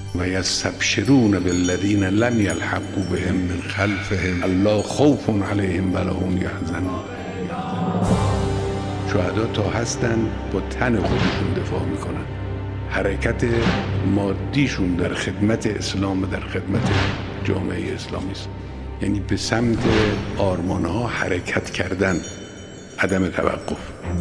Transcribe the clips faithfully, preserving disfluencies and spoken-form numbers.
و یستبشرون بالذین لم یلحقوا بهم من خلفهم الا خوف علیهم ولا هم یحزنون. شهدا تا هستن با تن خودشون دفاع میکنن. حرکت مادیشون در خدمت اسلام و در خدمت جامعه اسلامی است. یعنی به سمت آرمانها حرکت کردن، عدم توقف.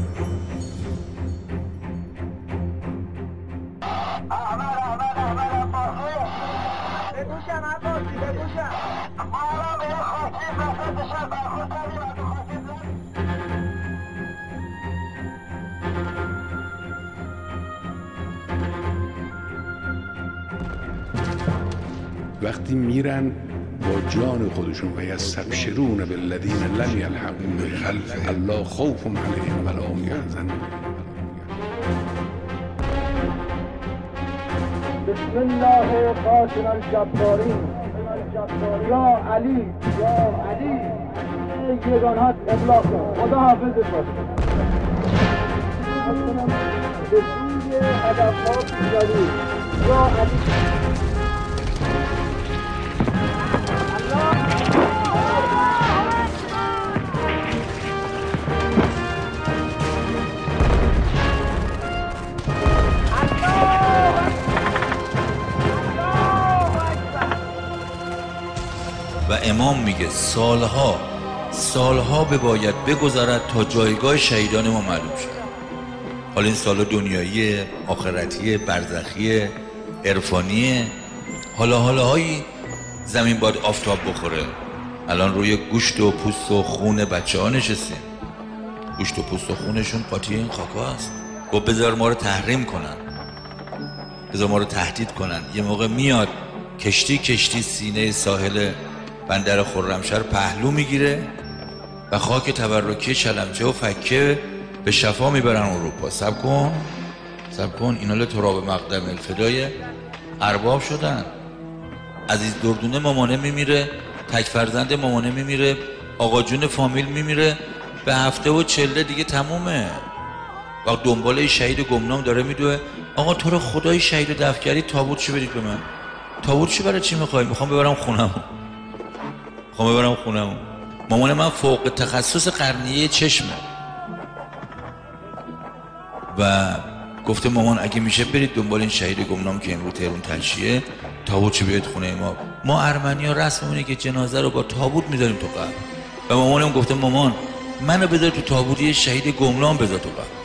وقتی میرن با جان خودشون و یستبشرون بالذین لم یلحقوا من خلفهم الا خوف علیهم ولا هم یحزنون. بسم الله قاتل الجبارین یا علی یا علی یگانات ابلاغ کن. خدا حافظت باشه. به سوی هدفها پیروی یا علی. و امام میگه سالها سالها به باید بگذرد تا جایگاه شهیدان ما معلوم شد. حالا این سالها دنیایی، آخرتی، برزخی، عرفانی، حالا حالاهایی زمین باید آفتاب بخوره. الان روی گوشت و پوست و خون بچه ها نشستیم. گوشت و پوست و خونشون قاطی این خاکا هست. گفت بذار ما رو تحریم کنن، بذار ما رو تهدید کنن. یه موقع میاد کشتی کشتی سینه ساحل بندر خرمشهر پهلو میگیره و خاک تبرکی چلمچه و فکه به شفا میبرن اروپا. سب کن سب کن اینا لتراب مقدم الفدای ارباب شدن. عزیز دردونه مامانه میمیره، تک فرزند مامانه میمیره، آقا جون فامیل میمیره، به هفته و چله دیگه تمومه. وقت دنباله شهید گمنام داره میدوه. آقا تو رو خدای شهید دفن کردی، تابوت چی بدید به من؟ تابوت چی برای چی میخوای؟ میخوام ببرم خونم، میخوام ببرم خونم. مامان من فوق تخصص قرنیه چشمه و گفته مامان اگه میشه برید دنبال این شهید گمنام که امروز تهران تلشیه، تابوت چی بیاد خونه ما. ما ارمنی‌ها رسممونه که جنازه رو با تابوت میذاریم تو قبر. و مامانم گفته مامان منو بذار تو تابوتی شهید گمنام بذار تو قبر.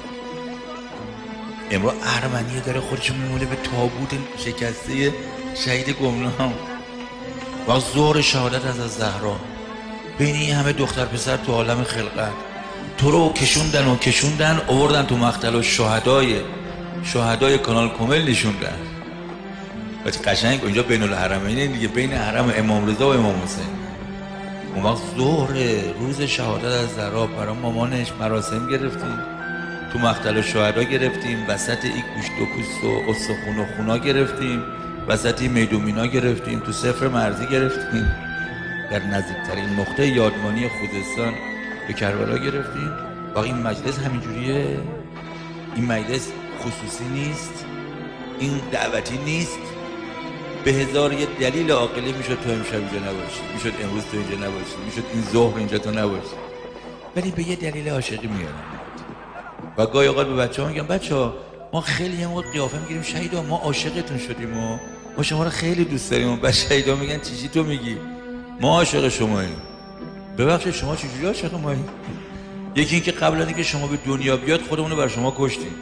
امروز ارمنیه داره خودش میمونه به تابوت شکسته شهید گمنام. و ظهر شهادت از زهرا بین این همه دختر پسر تو عالم خلقت، تو رو کشوندن و کشوندن آوردن تو مقتل و شهدای شهدای کانال کمل نشوندن. وقتی قشنگ اونجا بین الحرمین دیگه، بین حرم امام رضا و امام حسین. اون وقت ظهر روز شهادت از زهرا برای مامانش مراسم گرفتیم، تو مقتل و شهدا گرفتیم، وسط این گوشت و پوست و استخون و خونا گرفتیم، وسط میدومینا گرفتیم، تو صفر مرزی گرفتیم، در نزدیکترین نقطه یادمانی خوزستان به کربلا گرفتیم. و این مجلس همینجوریه، این مجلس خصوصی نیست، این دعوتی نیست. به هزار یه دلیل عاقلی میشد تو امشب اینجا نباشی، میشد امروز تو اینجا نباشی، میشد این ظهر اینجا تو نباشی، ولی به یه دلیل عاشقی میارن. و گاهی اوقات به بچه‌ها میگم بچه‌ها ما خیلی هم قیافه میگیریم شهیدا ما عاشقتون شدیم و ما شما رو خیلی دوست داریم. و بعد شهیدا میگن چی چی تو میگی؟ ما عاشق شماییم. ببخشید شما چجوری عاشق ماییم؟ یکی این که قبل از اینکه شما به دنیا بیاد خودمون رو بر شما کشتیم.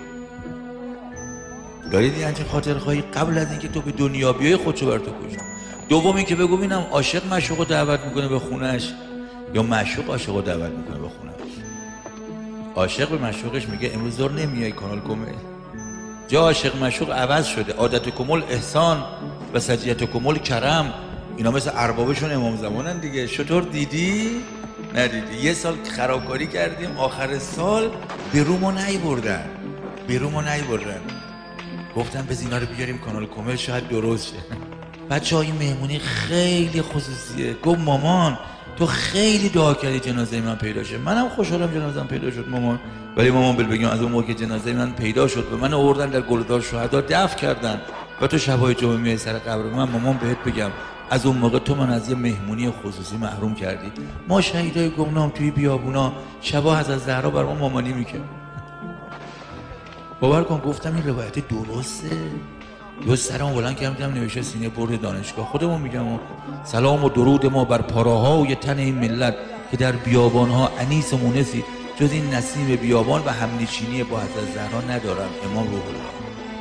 دارید این همچین خاطرخواهی قبل از اینکه تو به دنیا بیای خودشو بر تو کشت. دوم این که بگو ببینم عاشق معشوق رو دعوت میکنه به خونش یا معشوق عاشق رو دعوت میکنه به خونش؟ عاشق به معشوقش میگه امروز ظهر نمیای کانال کمل. جا عاشق معشوق عوض شده. عادت کمل احسان و سجیت کمل کرم. اینا مثل اربابشون امام زمانن دیگه. چطور دیدی؟ ندیدی. یه سال خرابکاری کردیم، آخر سال به رومو نیبردن به رومو نیبردن گفتن به اینا رو بیاریم کانال کمل شاید درست شه. بچه های مهمونی خیلی خصوصیه. گفت مامان تو خیلی دعا کردی جنازه من پیدا شه. منم خوشحالم جنازه من پیدا شد مامان، ولی مامان بل بگیم از اون موقع که جنازه من پیدا شد و من آوردن در گلدار شهدا دفن کردن. و تو شبای جمعه میای سر قبر من، مامان بهت بگم از اون موقع تو من از یه مهمونی خصوصی محروم کردی. ما شهیدای گمنام توی بیابونا شبا حضرت زهرا بر ما مامانی میکرد. باور کن گفتم این روایت درسته؟ یه سرمو بلند کردم دیدم نوشته سینه برد دانشگاه. خودمون میگم سلام و درود ما بر پاراهای تن این ملت که در بیابانها انیس و مونسی جز این نسیم بیابان و همنشینی با حضرت زهرا ندارم. امام روح الله.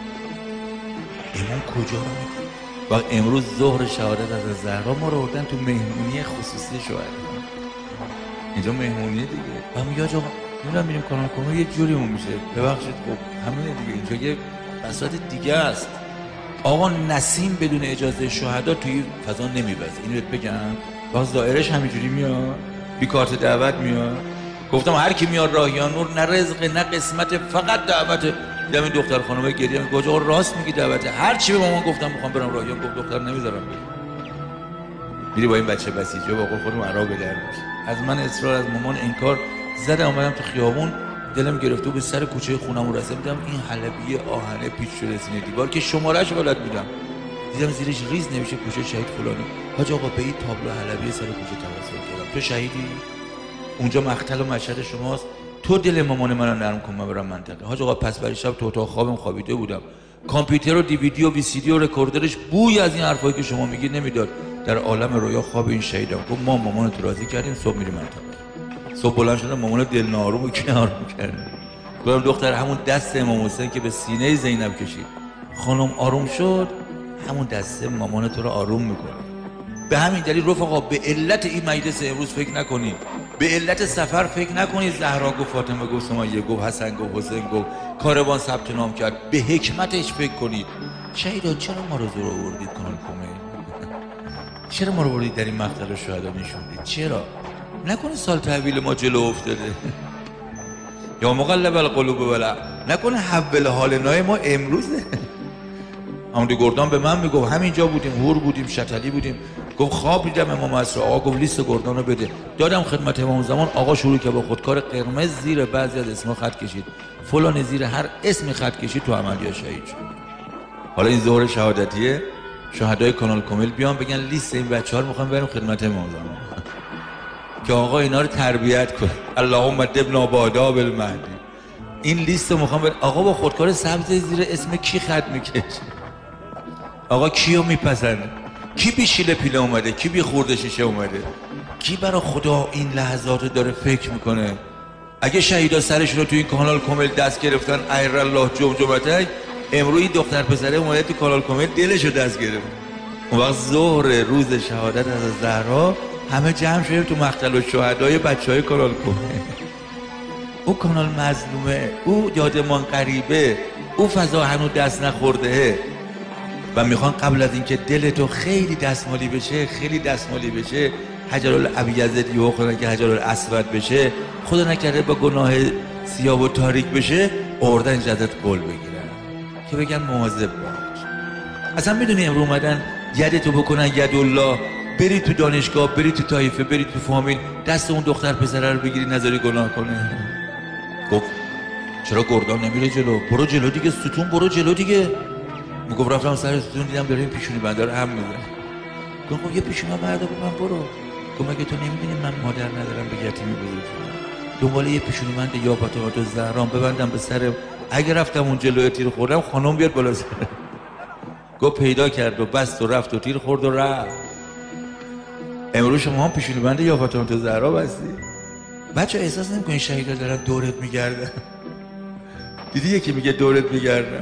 امام کجا رو میگه؟ و امروز ظهر شهادت حضرت زهرا ما رو بردن تو مهمونی خصوصی شهدا. اینجا مهمونی دیگه. و میگه آقا میرم میریم کانال کمر یه جوریمون میشه. ببخشید خب همینه دیگه. اینجا یه بساط دیگه است. آقا نسیم بدون اجازه شهدا توی فضا نمیوزه. اینو بهت بگم. باز دایرش همینجوری میاد. بی کارت دعوت میاد. گفتم هر کی میاد راهیان نور نه رزق نه قسمت، فقط دعوت. دیدم این دختر خانومه گریه میگه آقا راست میگی دعوته. هر چی به مامان گفتم میخوام برم راهیان، گفت دختر نمیذارم برم. میری با این بچه بسیجه با قول خودم عراق در میشه. از من اصرار از مامان انکار زدم. اومدم تو خیابون دلم گرفته به سر کوچه خونمون رسیدم. این حلبی آهنه پیچ شده سینه دیوار که شمارهش بلد بودم. دیدم زیرش ریز نمیشه کوچه شهید فلانی. حاج آقا به این تابلو حلبی سر کوچه توسل کردم. تو شهیدی؟ اونجا مقتل و مشهد شماست. تو دل مامان منو نرم کن من برم منطقه. حاج آقا پس برای شب تو اتاق خوابم خوابیده بودم. کامپیوتر و دیویدی و وی سی دی و رکوردرش بوی از این حرفایی که شما میگید نمیداد. در عالم رویا خواب این شهیدم. گفت ما مامانو تو راضی کردیم، صبح میریم منطقه. صبح بلند شدم مامانو دل ناروم و کنار می‌کردم. گفتم دختر همون دست امام حسین که به سینه زینب کشید خانم آروم شد، همون دست مامان تو رو آروم میکنه. به همین دلیل رفقا به علت این مجلس امروز فکر نکنید، به علت سفر فکر نکنید زهرا گفت فاطمه گفت سمیه گفت حسن گفت حسین گفت کاروان ثبت نام کرد. به حکمتش فکر کنید. شهیدا چرا ما رو زور آوردید کانال کمر؟ چرا ما رو بردید در این مقتل شهدا نشوندید؟ چرا؟ نکنه سال تحویل ما جلو افتاده. یا مقلب القلوب ولا نکنه حول حال نای ما امروزه. عمدی گردان به من میگفت همینجا بودیم، هور بودیم، شتلی بودیم، گفت خواب دیدم امام عصر. آقا گفت لیست گردان رو بده. دادم خدمت امام زمان. آقا شروع که با خودکار قرمز زیر بعضی از اسمها خط کشید، فلان زیر هر اسمی خط کشید، تو عملیات شهید شد. حالا این ظهر شهادتیه، شهدای کانال کمیل بیان بگن لیست این بچه‌ها رو می‌خوام بریم خدمت امام زمان که آقا اینا رو تربیت کن. اللهم ادبنا باداب المهدی. این لیست رو می‌خوام بر... آقا با خودکار سبز زیر اسم کی خط می‌کشه؟ آقا کیو میپسنده؟ کی بی شیله پیله اومده؟ کی بی خورده شیشه اومده؟ کی برای خدا این لحظات داره فکر میکنه؟ اگه شهیدا سرشون رو تو این کانال کامل دست گرفتن ایر الله جمجمتک، امروز این دختر پسره اومده تو کانال کامل دلش رو دست گرفت. اون وقت ظهر روز شهادت از زهرا همه جمع شدیم تو مقتل الشهدای بچهای کانال کامل. او کانال مظلومه، او یادمان غریبه، او فضا هنوز دست نخورده و میخوان قبل از اینکه دل تو خیلی دستمالی بشه، خیلی دستمالی بشه، حجر الابیض یهو خدا که حجر الاسود بشه، خدا نکرده با گناه سیاه و تاریک بشه، آوردن جدت قول بگیرن که بگن مواظب باش. اصلا میدونی امروز اومدن یدتو بکنن ید الله، بری تو دانشگاه، بری تو طایفه، بری تو فامیل، دست اون دختر پسره رو بگیری نذاری گناه کنه. گفت چرا گردان نمیره جلو؟ برو جلو دیگه ستون، برو جلو دیگه. میگفت رفتم سر ستون دیدم داره این پیشونی بنده رو هم میزنه. گفت خب یه پیشونی بنده بود من برو. گفت مگه تو نمیدونی من مادر ندارم به یتیمی بزرگ شدم، دنبال یه پیشونی بنده یا فاطمه تو زهرام ببندم به سر، اگه رفتم اون جلوی تیر خوردم خانم بیاد بالا سر. گفت پیدا کرد و بست و رفت و تیر خورد و رفت. امروز شما هم پیشونی بنده یا فاطمه تو زهرا بستی. بچه احساس نمی‌کنی شهیدا دارن دورت میگردن؟ دیدی یکی میگه دورت میگردم؟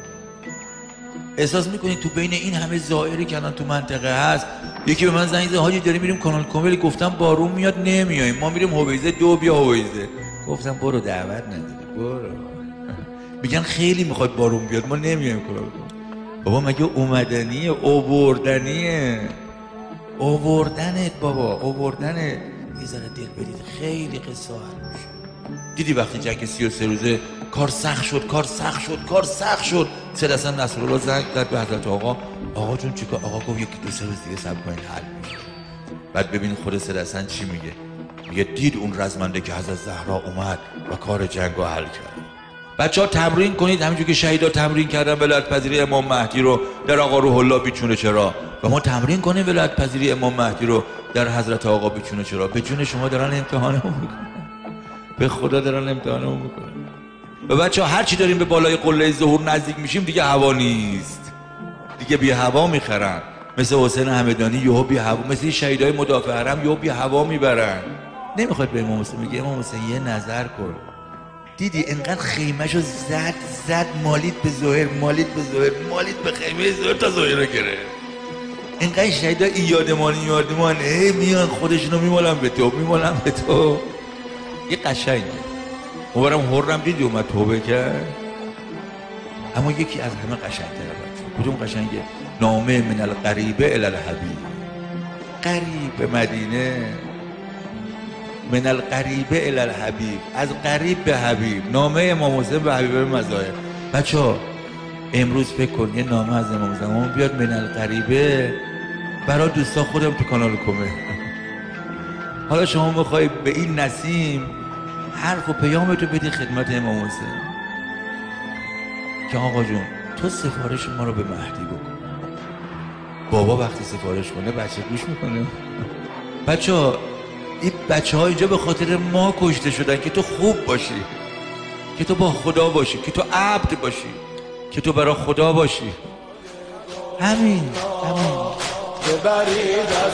احساس میکنی تو بین این همه زائری که الان تو منطقه هست یکی به من زنگ زد حاجی داریم میریم کانال کامل، گفتم بارون میاد نمیایم، ما میریم هویزه دو بیا هویزه. گفتم برو دعوت نداری برو. میگن خیلی میخواد بارون بیاد ما نمیایم کانال کامل. بابا مگه اومدنیه؟ اووردنیه، اووردنت بابا، اووردنت. یه ذره دل بدید خیلی قصه حل میشه. دیدی وقتی جنگ سی و سه روزه کار سخت شد، کار سخت شد، کار سخت شد، سید حسن نصرالله زنگ زد به حضرت آقا، آقا جون چیکار؟ آقا گفت یکی دو سه روز دیگه صبر کنید حل میشه. بعد ببین خود سید حسن چی میگه؟ میگه دید اون رزمنده که حضرت زهرا اومد و کار جنگو حل کرد. بچه ها تمرین کنید همینجور که شهیدا تمرین کردن ولایت پذیری امام مهدی رو در آقا روح الله بیچونه چرا، و ما تمرین کنیم ولایت پذیری امام مهدی رو در حضرت آقا بیچونه چرا. به جون شما دارن امتحانمون میکنن، به خدا دارن امتحانمون میکنن. و بچه ها هر چی داریم به بالای قله ظهور نزدیک میشیم دیگه هوا نیست، دیگه بی هوا میخرن. مثل حسین همدانی یهو بی هوا، مثل شهیدای مدافع حرم یهو بی هوا میبرن. نمیخواد به امام حسین میگه امام حسین یه نظر کن، دیدی انقدر خیمهشو زد زد مالید به ظهر، مالید به ظهر، مالید به خیمه ظهر تا ظهر رو گرفت. انقدر شهیدا این یادمان این یادمان ای میان خودشونو میمالن به تو، میمالن به تو. یه قشنگه. مبارم حرم دیدی اومد توبه کرد، اما یکی از همه قشنگ‌تره بچه. کدوم قشنگه؟ نامه من القریبه الی الحبیب. قریب مدینه، من القریبه الی الحبیب، از قریب به حبیب. نامه امام حسین به حبیب مظاهر. بچه ها امروز فکر کن یه نامه از امام زمان بیاد من القریبه برای دوستا خودم تو کانال کمه. حالا شما میخوای به این نسیم حرف و پیامتو بدی خدمت امام حسین که آقا جون تو سفارش ما رو به مهدی بکن. بابا وقتی سفارش کنه بچه گوش میکنه. بچه ها این بچه ها اینجا به خاطر ما کشته شدن که تو خوب باشی، که تو با خدا باشی، که تو عبد باشی، که تو برای خدا باشی. همین همین. ببرید از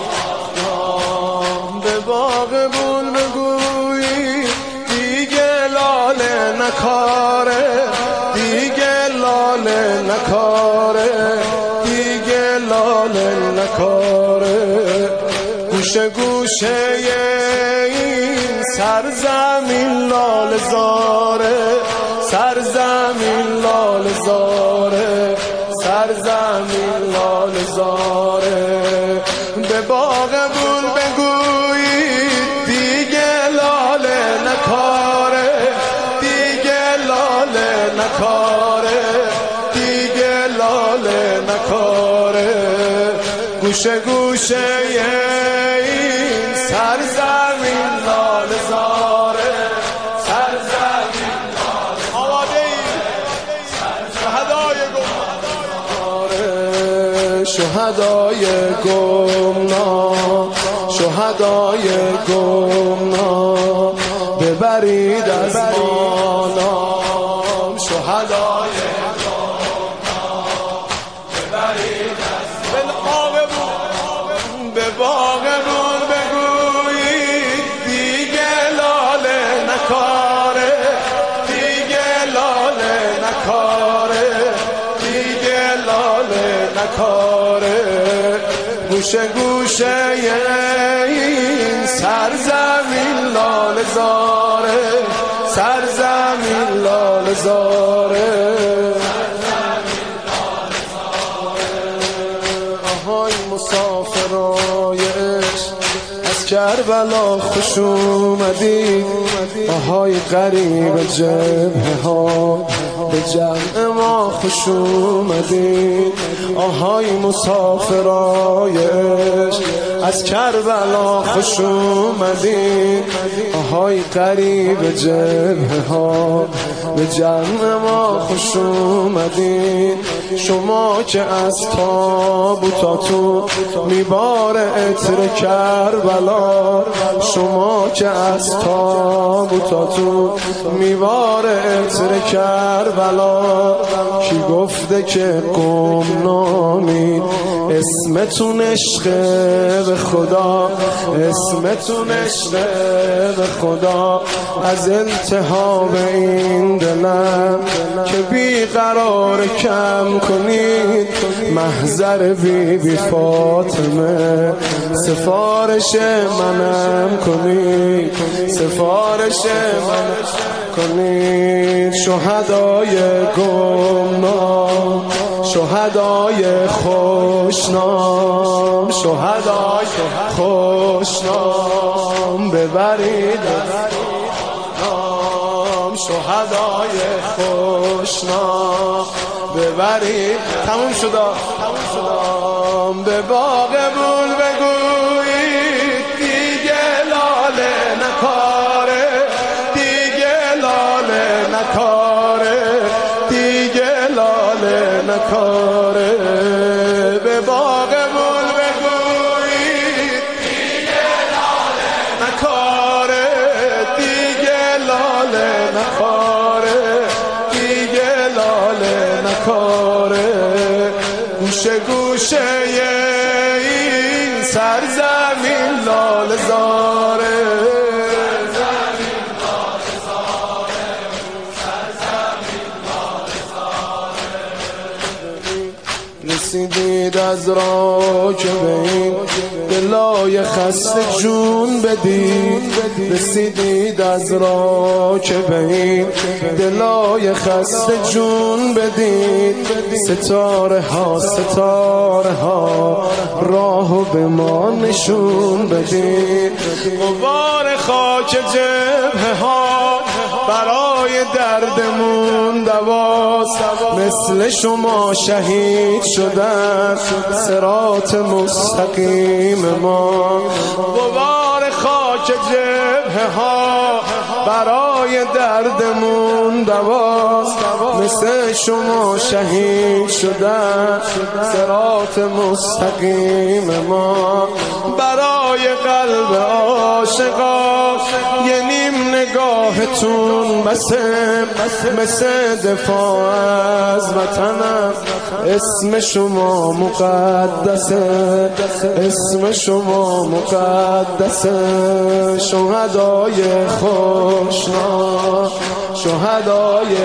نام به باغ بول بگویی دیگه لاله نکاره، دیگه لاله نکاره، دیگه لاله نکاره. گوشه گوشه این سرزمین لاله زاره، سرزمین لاله زاره، سرزمین لاله زاره. به باغ بول بگویی دیگه لاله نکاره، دیگه لاله نکاره، دیگه لاله نکاره. گوشه گوشه این سرزمین لاله زاره، سرزمین لاله. آماده ای شهدای گمنام، شهدای گمنام، شهدای گمنام ببرید از ما نام. شهدای گمنام ببرید از ما. به باغ بول بگویید دیگه لاله نکاره، دیگه لاله نکاره، دیگه لاله نکاره. گوشه گوشه این سرزمین لاله زاره، سرزمین لاله زاره. آهای مسافرای عشق از کربلا خوش اومدید، آهای غریب جبهه ها به جمع ما خوش اومدید. آهای مسافرای عشق از کربلا خوش اومدید، آهای غریب جبهه ها به جمع ما خوش اومدید. شما که از تابوتاتون میبار عطر کربلا، شما که از تابوتاتون میبار عطر کربلا. کی گفته که گمنامید؟ اسمتون عشقه به خدا، اسمتون عشقه به خدا. از التهاب این دلم که بیقرار کم کنید، محضر بی بی فاطمه سفارش منم کنید، سفارش من کنید. شهدای گمنام، شهدای خوشنام، شهدای خوشنام ببرید نام. شهدای خوشنام ببرید. تموم شد، تموم شد. به باغ بول بگویید دیگه لاله نکاره، دیگه لاله نکاره. نکاره به باغ گل بگویید دیگه لاله نکاره دیگه لاله نکاره دیگه لاله نکاره گوشه گوشه این سرزمین لاله زاره رسیدید از راه که به این دلای خسته جون بدید رسیدید از راه که به این دلای خسته جون بدید ستاره ها ستاره ها راهو به ما نشون بدید غبار خاک جبهه ها برای دردمون دواست مثل شما شهید شدن صراط مستقیم ما غبار خاک جبهه ها برای دردمون دواست مثل شما شهید شدن صراط مستقیم ما برای قلب عاشقا یه نیم نگاهتون بسه مثل دفاع از وطنم اسم شما مقدسه اسم شما مقدسه شهدای خوشنا شهدای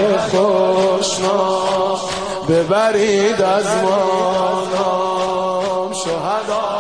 خوشنا ببرید از ما نام شهدا